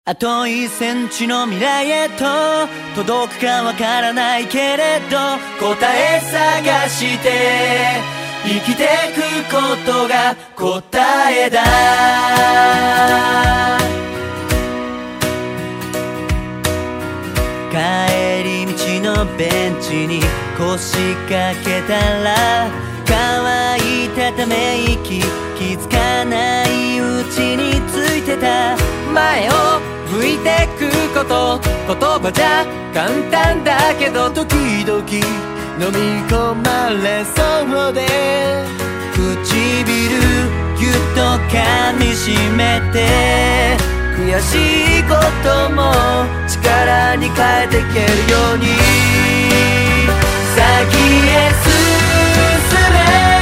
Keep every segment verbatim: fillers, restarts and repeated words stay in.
あといっセンチの未来へと届くかわからないけれど、答え探して生きてくことが答えだ。帰り道のベンチに腰掛けたら乾いたため息、気づかないうちについてた。前を向いてくこと、言葉じゃ簡単だけど時々飲み込まれそうで、唇ぎゅっと噛みしめて悔しいことも力に変えていけるように先へ進め。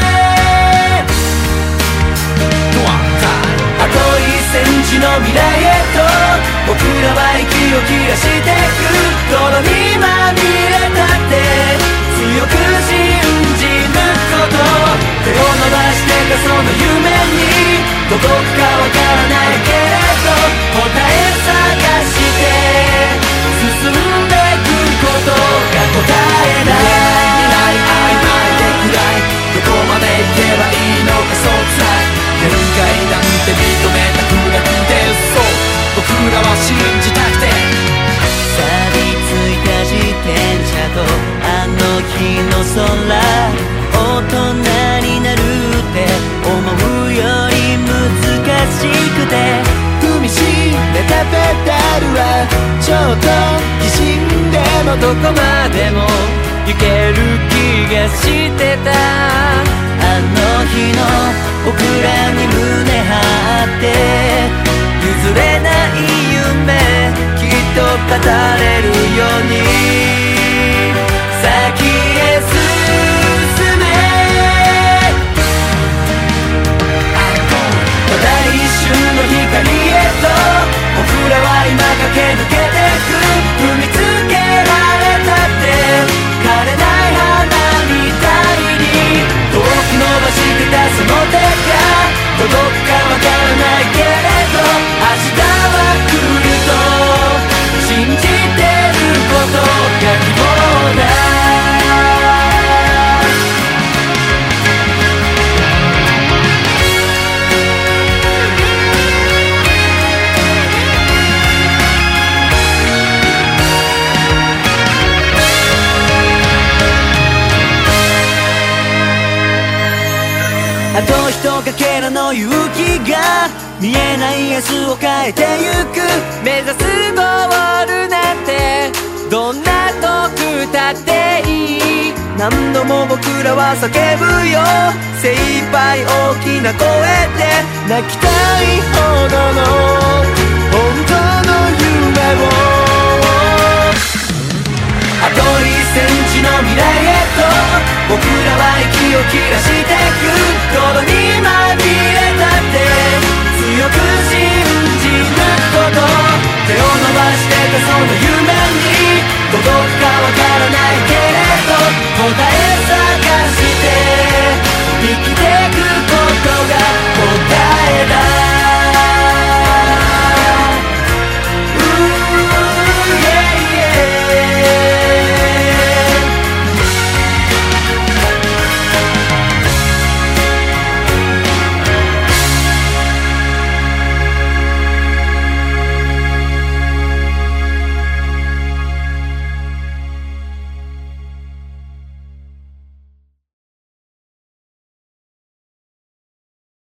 あといっセンチの未来へと僕らは息を切らしてく。泥にまみれたって強く信じ抜くこと。手を伸ばしてたその夢に届くかわからないけれど答え探して進んでいくことが答えだ。未来曖昧で暗い、どこまで行けばいいのかそう辛い。限界なんて認めたくなくて、そう僕らは信じたくて。錆びついた自転車とあの日の空、大人になるって思うより難しくて、踏みしめたペダルはちょっときしんでもどこまでも行ける気がしてた。あの日の僕らに胸張って譲れない夢きっと語れるように先へ進め。ただ一瞬の光へと僕らは今駆け抜けてく。踏みつけられたって枯れない花みたいに遠く伸ばしてたその手が届くかわからないけれど明日は来ると信じてることが希望だ。あとひとかけらの勇気が見えない明日を変えてゆく。目指すゴールなんてどんな遠くたっていい。何度も僕らは叫ぶよ精一杯大きな声で泣きたいほどの本当の夢を。あといっセンチの未来へと僕らは息を切らして